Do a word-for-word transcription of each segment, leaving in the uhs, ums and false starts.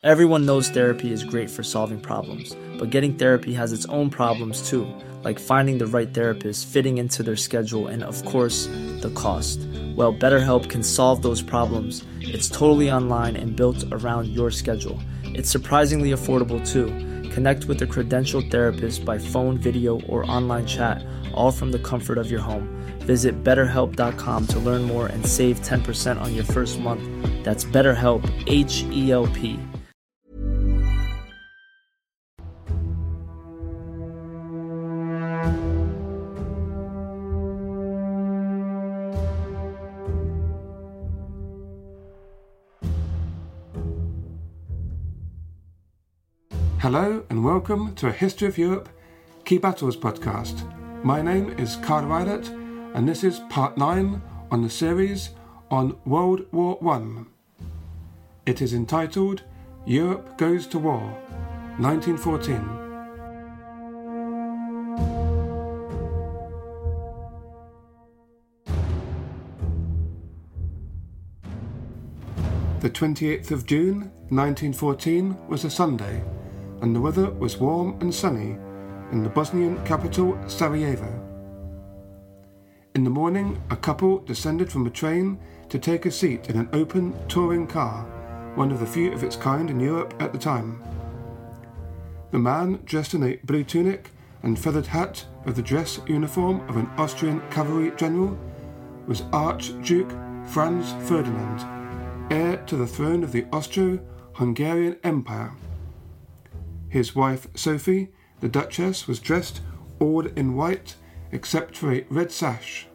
Everyone knows therapy is great for solving problems, but getting therapy has its own problems too, like finding the right therapist, fitting into their schedule, and of course, the cost. Well, BetterHelp can solve those problems. It's totally online and built around your schedule. It's surprisingly affordable too. Connect with a credentialed therapist by phone, video, or online chat, all from the comfort of your home. Visit better help dot com to learn more and save ten percent on your first month. That's BetterHelp, H E L P. Hello and welcome to a History of Europe Key Battles podcast. My name is Carl Violet and this is part nine on the series on World War One. It is entitled Europe Goes to War, nineteen fourteen. The twenty-eighth of June, nineteen fourteen was a Sunday, and the weather was warm and sunny in the Bosnian capital Sarajevo. In the morning, a couple descended from a train to take a seat in an open touring car, one of the few of its kind in Europe at the time. The man, dressed in a blue tunic and feathered hat of the dress uniform of an Austrian cavalry general, was Archduke Franz Ferdinand, heir to the throne of the Austro-Hungarian Empire. His wife, Sophie, the Duchess, was dressed all in white except for a red sash.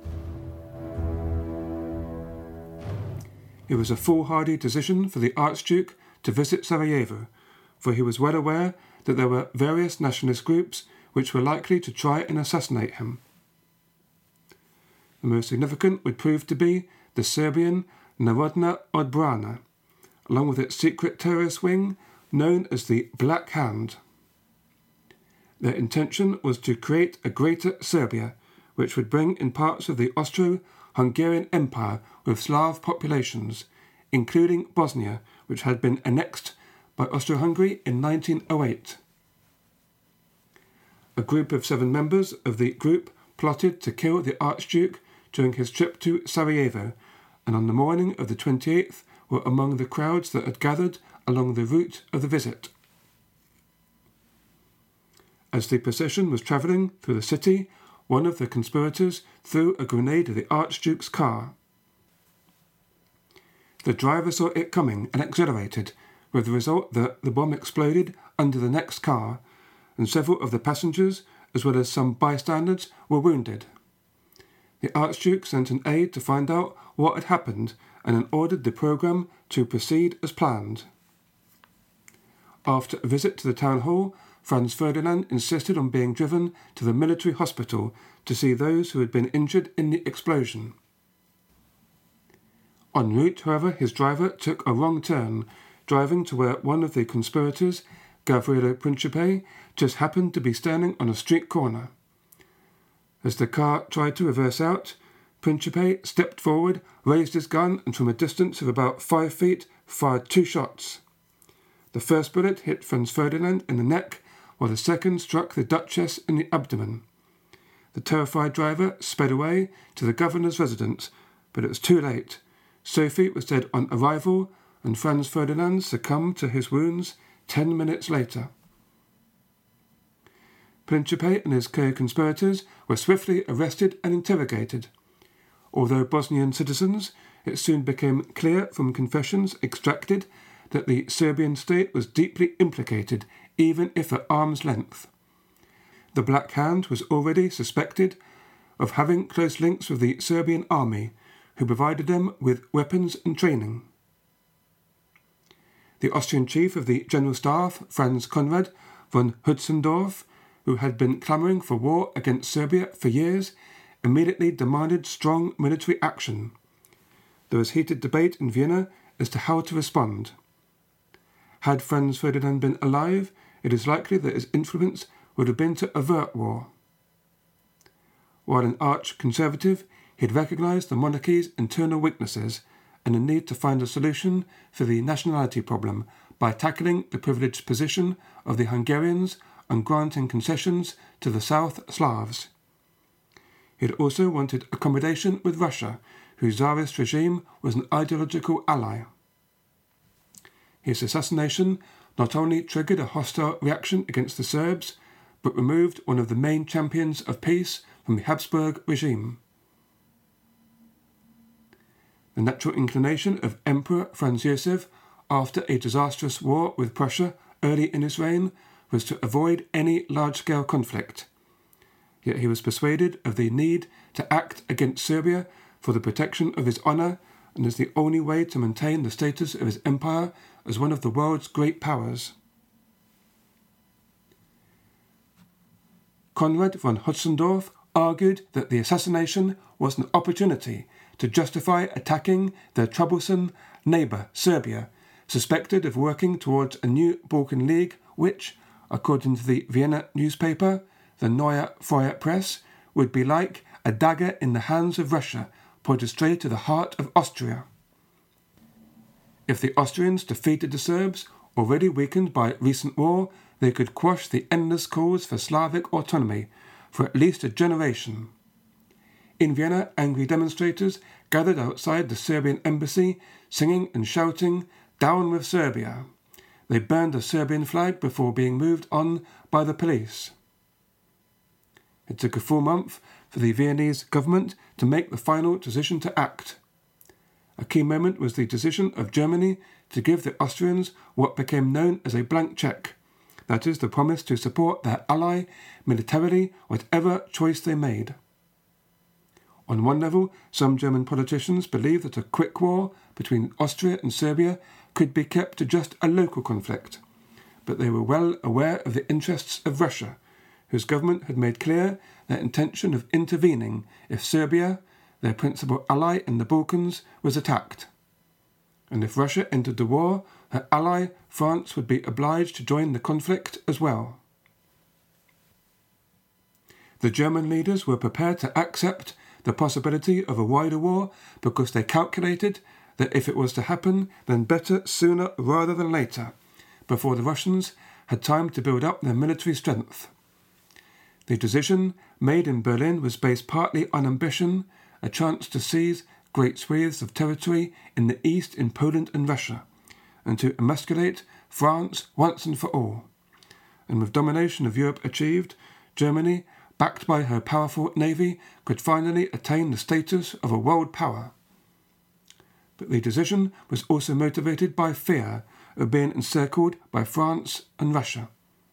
It was a foolhardy decision for the Archduke to visit Sarajevo, for he was well aware that there were various nationalist groups which were likely to try and assassinate him. The most significant would prove to be the Serbian Narodna Odbrana, along with its secret terrorist wing known as the Black Hand. Their intention was to create a greater Serbia, which would bring in parts of the Austro-Hungarian Empire with Slav populations, including Bosnia, which had been annexed by Austro-Hungary in nineteen oh eight. A group of seven members of the group plotted to kill the Archduke during his trip to Sarajevo, and on the morning of the twenty-eighth were among the crowds that had gathered along the route of the visit. As the procession was travelling through the city, one of the conspirators threw a grenade at the Archduke's car. The driver saw it coming and accelerated, with the result that the bomb exploded under the next car, and several of the passengers, as well as some bystanders, were wounded. The Archduke sent an aide to find out what had happened and then ordered the programme to proceed as planned. After a visit to the town hall, Franz Ferdinand insisted on being driven to the military hospital to see those who had been injured in the explosion. En route, however, his driver took a wrong turn, driving to where one of the conspirators, Gavrilo Principe, just happened to be standing on a street corner. As the car tried to reverse out, Principe stepped forward, raised his gun, and from a distance of about five feet fired two shots. The first bullet hit Franz Ferdinand in the neck, while the second struck the Duchess in the abdomen. The terrified driver sped away to the governor's residence, but it was too late. Sophie was dead on arrival, and Franz Ferdinand succumbed to his wounds ten minutes later. Principe and his co-conspirators were swiftly arrested and interrogated. Although Bosnian citizens, it soon became clear from confessions extracted that the Serbian state was deeply implicated, even if at arm's length. The Black Hand was already suspected of having close links with the Serbian army, who provided them with weapons and training. The Austrian chief of the General Staff, Franz Conrad von Hötzendorf, who had been clamouring for war against Serbia for years, immediately demanded strong military action. There was heated debate in Vienna as to how to respond. Had Franz Ferdinand been alive, it is likely that his influence would have been to avert war. While an arch-conservative, he had recognised the monarchy's internal weaknesses and the need to find a solution for the nationality problem by tackling the privileged position of the Hungarians and granting concessions to the South Slavs. He had also wanted accommodation with Russia, whose Tsarist regime was an ideological ally. His assassination not only triggered a hostile reaction against the Serbs, but removed one of the main champions of peace from the Habsburg regime. The natural inclination of Emperor Franz Joseph after a disastrous war with Prussia early in his reign was to avoid any large-scale conflict. Yet he was persuaded of the need to act against Serbia for the protection of his honour and as the only way to maintain the status of his empire as one of the world's great powers. Konrad von Hötzendorf argued that the assassination was an opportunity to justify attacking their troublesome neighbour, Serbia, suspected of working towards a new Balkan League which, according to the Vienna newspaper, the Neue Freie Press, would be like a dagger in the hands of Russia, pointed straight to the heart of Austria. If the Austrians defeated the Serbs, already weakened by recent war, they could quash the endless calls for Slavic autonomy for at least a generation. In Vienna, angry demonstrators gathered outside the Serbian embassy, singing and shouting, "Down with Serbia." They burned the Serbian flag before being moved on by the police. It took a full month for the Viennese government to make the final decision to act. A key moment was the decision of Germany to give the Austrians what became known as a blank cheque, that is, the promise to support their ally militarily whatever choice they made. On one level, some German politicians believed that a quick war between Austria and Serbia could be kept to just a local conflict, but they were well aware of the interests of Russia, whose government had made clear their intention of intervening if Serbia, their principal ally in the Balkans, was attacked. And if Russia entered the war, her ally France would be obliged to join the conflict as well. The German leaders were prepared to accept the possibility of a wider war because they calculated that if it was to happen, then better sooner rather than later, before the Russians had time to build up their military strength. The decision made in Berlin was based partly on ambition, a chance to seize great swathes of territory in the east in Poland and Russia, and to emasculate France once and for all. And with domination of Europe achieved, Germany, backed by her powerful navy, could finally attain the status of a world power. But the decision was also motivated by fear of being encircled by France and Russia.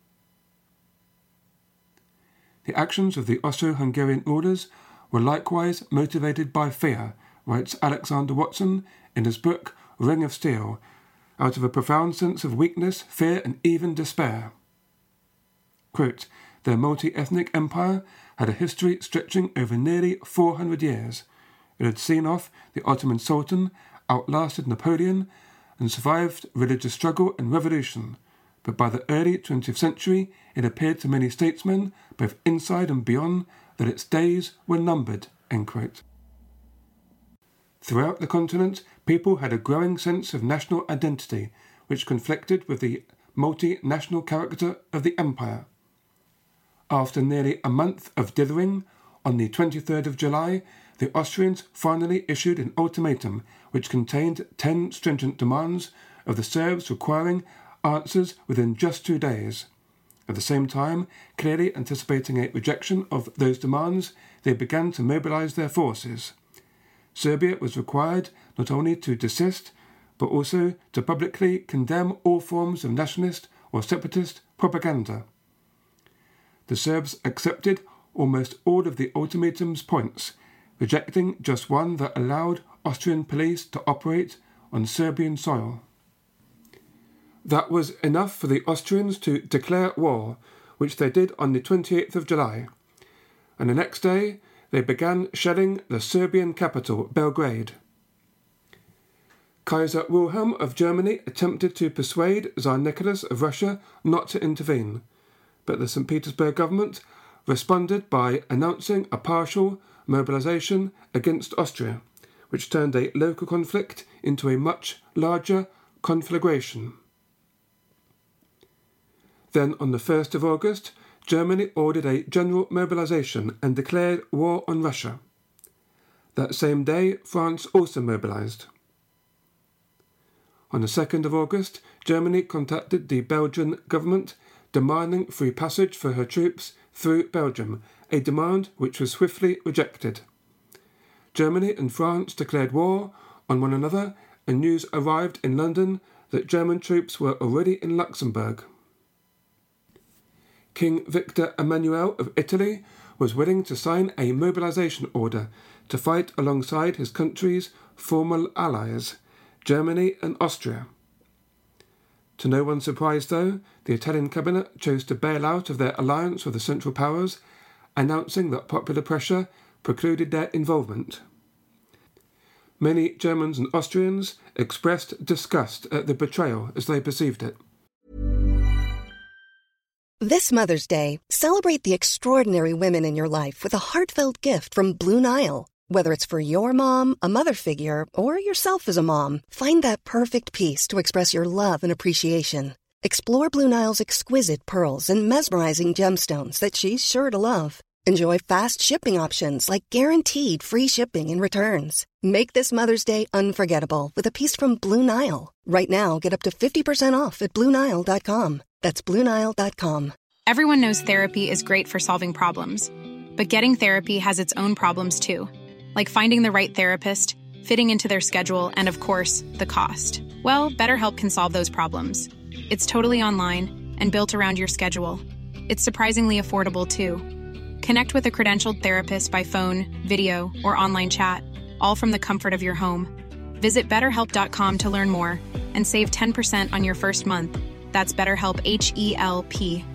The actions of the Austro-Hungarian rulers were likewise motivated by fear, writes Alexander Watson in his book Ring of Steel, out of a profound sense of weakness, fear, and even despair. Quote, their multi-ethnic empire had a history stretching over nearly four hundred years. It had seen off the Ottoman Sultan, outlasted Napoleon, and survived religious struggle and revolution. But by the early twentieth century, it appeared to many statesmen, both inside and beyond, that its days were numbered. End quote. Throughout the continent, people had a growing sense of national identity, which conflicted with the multinational character of the empire. After nearly a month of dithering, on the twenty-third of July, the Austrians finally issued an ultimatum which contained ten stringent demands of the Serbs requiring answers within just two days. At the same time, clearly anticipating a rejection of those demands, they began to mobilize their forces. Serbia was required not only to desist, but also to publicly condemn all forms of nationalist or separatist propaganda. The Serbs accepted almost all of the ultimatum's points, rejecting just one that allowed Austrian police to operate on Serbian soil. That was enough for the Austrians to declare war, which they did on the twenty-eighth of July, and the next day they began shelling the Serbian capital, Belgrade. Kaiser Wilhelm of Germany attempted to persuade Tsar Nicholas of Russia not to intervene, but the Saint Petersburg government responded by announcing a partial mobilization against Austria, which turned a local conflict into a much larger conflagration. Then, on the first of August, Germany ordered a general mobilization and declared war on Russia. That same day, France also mobilized. On the second of August, Germany contacted the Belgian government demanding free passage for her troops through Belgium, a demand which was swiftly rejected. Germany and France declared war on one another, and news arrived in London that German troops were already in Luxembourg. King Victor Emmanuel of Italy was willing to sign a mobilization order to fight alongside his country's former allies, Germany and Austria. To no one's surprise, though, the Italian cabinet chose to bail out of their alliance with the Central Powers, announcing that popular pressure precluded their involvement. Many Germans and Austrians expressed disgust at the betrayal as they perceived it. This Mother's Day, celebrate the extraordinary women in your life with a heartfelt gift from Blue Nile. Whether it's for your mom, a mother figure, or yourself as a mom, find that perfect piece to express your love and appreciation. Explore Blue Nile's exquisite pearls and mesmerizing gemstones that she's sure to love. Enjoy fast shipping options like guaranteed free shipping and returns. Make this Mother's Day unforgettable with a piece from Blue Nile. Right now, get up to fifty percent off at Blue Nile dot com. That's Blue Nile dot com. Everyone knows therapy is great for solving problems, but getting therapy has its own problems too, like finding the right therapist, fitting into their schedule, and of course, the cost. Well, BetterHelp can solve those problems. It's totally online and built around your schedule. It's surprisingly affordable too. Connect with a credentialed therapist by phone, video, or online chat, all from the comfort of your home. Visit better help dot com to learn more and save ten percent on your first month. That's BetterHelp, H E L P.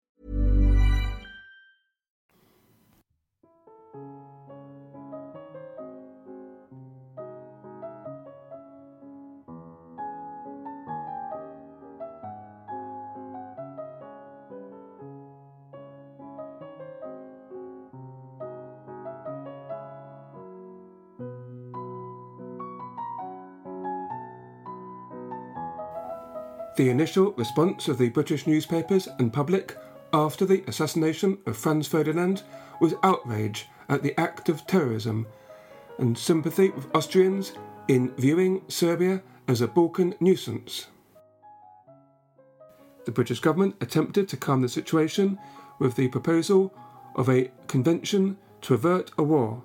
The initial response of the British newspapers and public after the assassination of Franz Ferdinand was outrage at the act of terrorism and sympathy with Austrians in viewing Serbia as a Balkan nuisance. The British government attempted to calm the situation with the proposal of a convention to avert a war.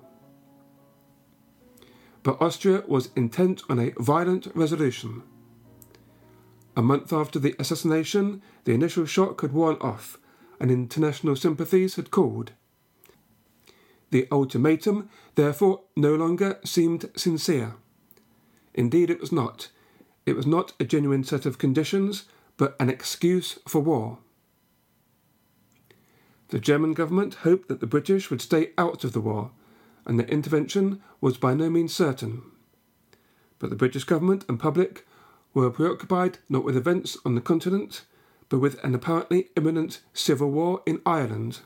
But Austria was intent on a violent resolution. A month after the assassination, the initial shock had worn off, and international sympathies had cooled. The ultimatum, therefore, no longer seemed sincere. Indeed, it was not. It was not a genuine set of conditions, but an excuse for war. The German government hoped that the British would stay out of the war, and their intervention was by no means certain. But the British government and public were preoccupied not with events on the continent, but with an apparently imminent civil war in Ireland.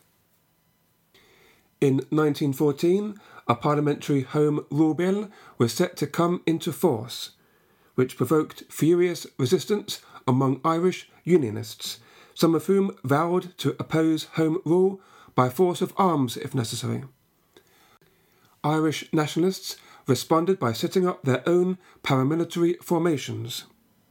In nineteen fourteen, a parliamentary Home Rule Bill was set to come into force, which provoked furious resistance among Irish Unionists, some of whom vowed to oppose Home Rule by force of arms if necessary. Irish nationalists responded by setting up their own paramilitary formations.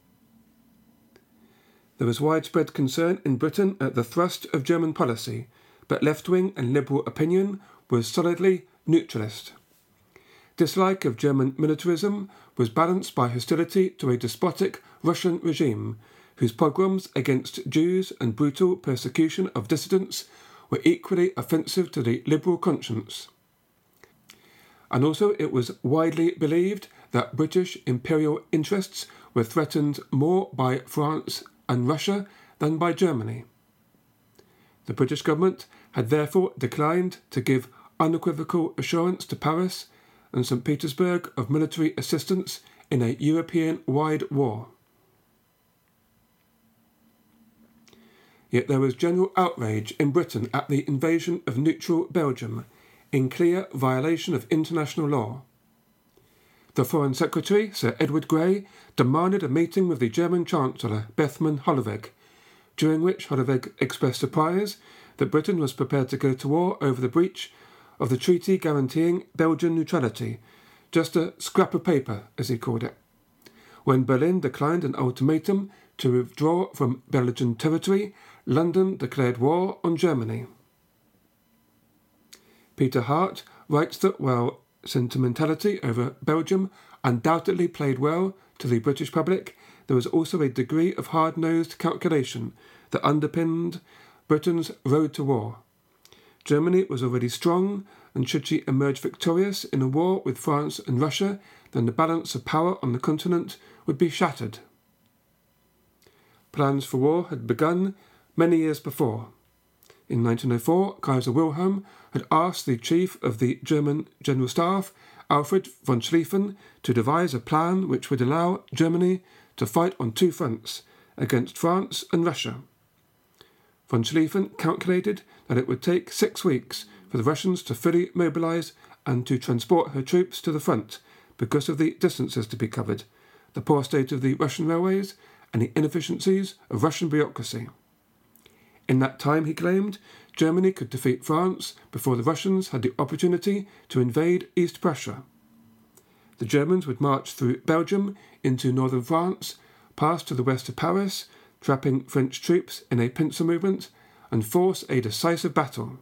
There was widespread concern in Britain at the thrust of German policy, but left-wing and liberal opinion was solidly neutralist. Dislike of German militarism was balanced by hostility to a despotic Russian regime, whose pogroms against Jews and brutal persecution of dissidents were equally offensive to the liberal conscience. And also it was widely believed that British imperial interests were threatened more by France and Russia than by Germany. The British government had therefore declined to give unequivocal assurance to Paris and Saint Petersburg of military assistance in a European-wide war. Yet there was general outrage in Britain at the invasion of neutral Belgium, in clear violation of international law. The Foreign Secretary, Sir Edward Grey, demanded a meeting with the German Chancellor, Bethmann Hollweg, during which Holleweg expressed surprise that Britain was prepared to go to war over the breach of the treaty guaranteeing Belgian neutrality, just a scrap of paper, as he called it. When Berlin declined an ultimatum to withdraw from Belgian territory, London declared war on Germany. Peter Hart writes that while sentimentality over Belgium undoubtedly played well to the British public, there was also a degree of hard-nosed calculation that underpinned Britain's road to war. Germany was already strong, and should she emerge victorious in a war with France and Russia, then the balance of power on the continent would be shattered. Plans for war had begun many years before. In nineteen oh four, Kaiser Wilhelm had asked the chief of the German General Staff, Alfred von Schlieffen, to devise a plan which would allow Germany to fight on two fronts, against France and Russia. Von Schlieffen calculated that it would take six weeks for the Russians to fully mobilise and to transport her troops to the front because of the distances to be covered, the poor state of the Russian railways, and the inefficiencies of Russian bureaucracy. In that time, he claimed, Germany could defeat France before the Russians had the opportunity to invade East Prussia. The Germans would march through Belgium into northern France, pass to the west of Paris, trapping French troops in a pincer movement, and force a decisive battle.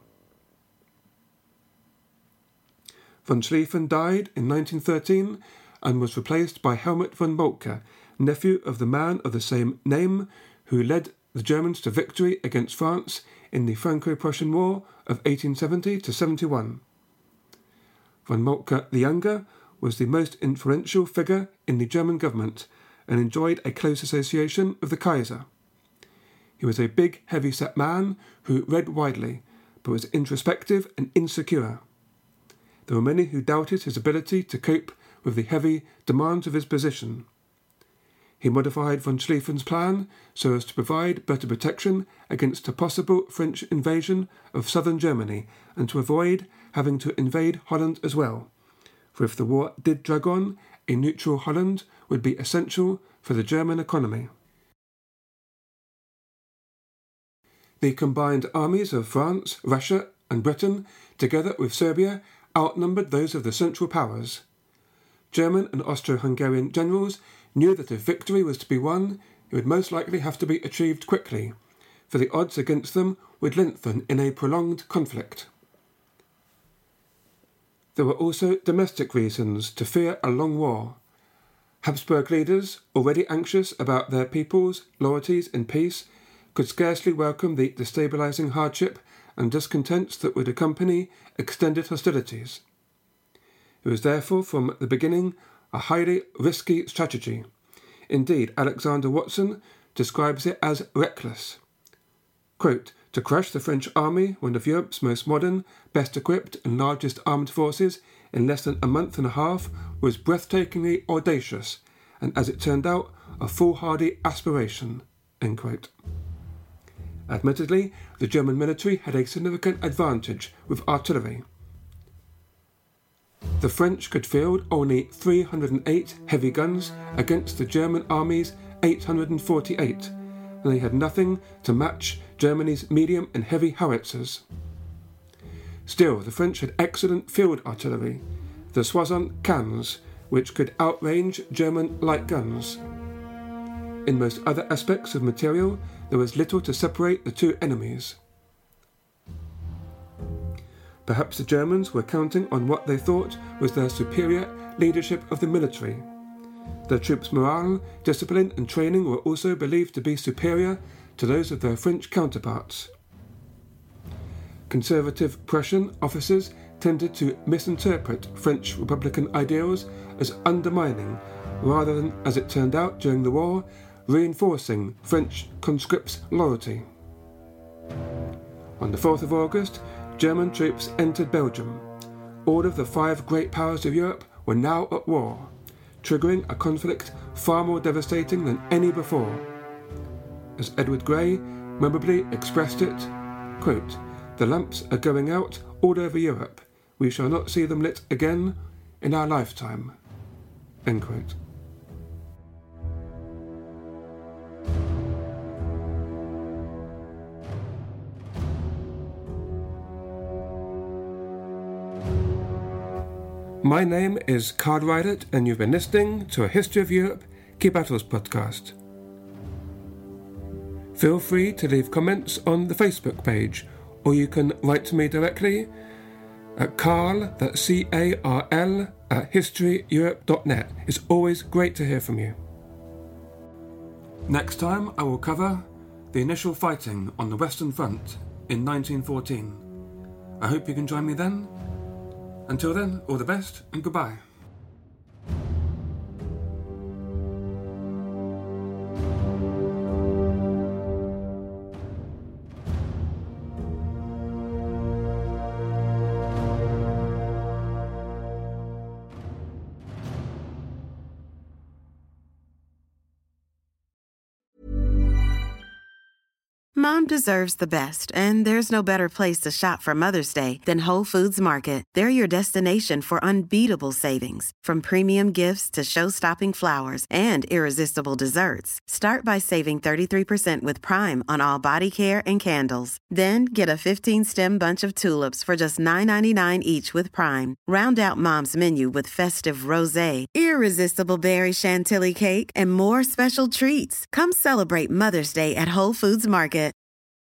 Von Schlieffen died in nineteen thirteen and was replaced by Helmut von Moltke, nephew of the man of the same name who led the Germans to victory against France in the Franco-Prussian War of eighteen seventy to seventy-one. Von Moltke the Younger was the most influential figure in the German government and enjoyed a close association with the Kaiser. He was a big, heavy-set man who read widely, but was introspective and insecure. There were many who doubted his ability to cope with the heavy demands of his position. He modified von Schlieffen's plan so as to provide better protection against a possible French invasion of southern Germany and to avoid having to invade Holland as well, for if the war did drag on, a neutral Holland would be essential for the German economy. The combined armies of France, Russia and Britain, together with Serbia, outnumbered those of the Central Powers. German and Austro-Hungarian generals knew that if victory was to be won, it would most likely have to be achieved quickly, for the odds against them would lengthen in a prolonged conflict. There were also domestic reasons to fear a long war. Habsburg leaders, already anxious about their people's loyalties in peace, could scarcely welcome the destabilising hardship and discontents that would accompany extended hostilities. It was therefore from the beginning a highly risky strategy. Indeed, Alexander Watson describes it as reckless. Quote, to crush the French army, one of Europe's most modern, best equipped and largest armed forces, in less than a month and a half was breathtakingly audacious, and as it turned out, a foolhardy aspiration. End quote. Admittedly, the German military had a significant advantage with artillery. The French could field only three hundred eight heavy guns against the German army's eight hundred forty-eight, and they had nothing to match Germany's medium and heavy howitzers. Still, the French had excellent field artillery, the soixante cans, which could outrange German light guns. In most other aspects of material, there was little to separate the two enemies. Perhaps the Germans were counting on what they thought was their superior leadership of the military. Their troops' morale, discipline and training were also believed to be superior to those of their French counterparts. Conservative Prussian officers tended to misinterpret French Republican ideals as undermining, rather than, as it turned out during the war, reinforcing French conscripts' loyalty. On the fourth of August, German troops entered Belgium. All of the five great powers of Europe were now at war, triggering a conflict far more devastating than any before. As Edward Grey memorably expressed it, quote, the lamps are going out all over Europe. We shall not see them lit again in our lifetime. End quote. My name is Carl Rydert, and you've been listening to a History of Europe Key Battles podcast. Feel free to leave comments on the Facebook page, or you can write to me directly at Carl, that's C A R L, at history europe dot net. It's always great to hear from you. Next time I will cover the initial fighting on the Western Front in nineteen fourteen. I hope you can join me then. Until then, all the best and goodbye. Mom deserves the best, and there's no better place to shop for Mother's Day than Whole Foods Market. They're your destination for unbeatable savings, from premium gifts to show-stopping flowers and irresistible desserts. Start by saving thirty-three percent with Prime on all body care and candles. Then get a fifteen-stem bunch of tulips for just nine ninety-nine each with Prime. Round out Mom's menu with festive rosé, irresistible berry chantilly cake, and more special treats. Come celebrate Mother's Day at Whole Foods Market.